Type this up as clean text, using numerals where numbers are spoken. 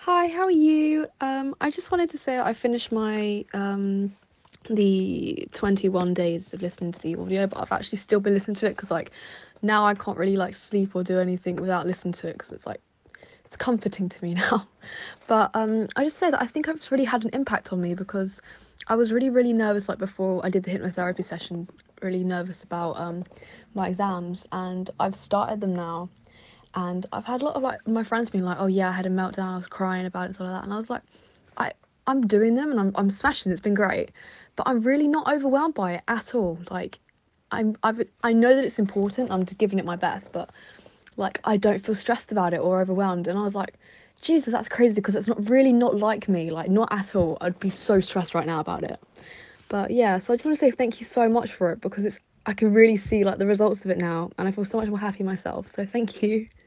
Hi, how are you? I just wanted to say that I finished my the 21 days of listening to the audio, but I've actually still been listening to it because now I can't really sleep or do anything without listening to it because it's comforting to me now. But I just said that I think it's really had an impact on me because I was really nervous before I did the hypnotherapy session, really nervous about my exams, and I've started them now. And I've had a lot of my friends being like, "Oh yeah, I had a meltdown. I was crying about it and stuff like that." And I was like, "I I'm doing them and I'm smashing. It's been great, but I'm really not overwhelmed by it at all. I know that it's important. I'm giving it my best, but I don't feel stressed about it or overwhelmed." And I was like, "Jesus, that's crazy because it's not like me. Like not at all. I'd be so stressed right now about it." But yeah, so I just want to say thank you so much for it because I can really see the results of it now, and I feel so much more happy myself. So thank you.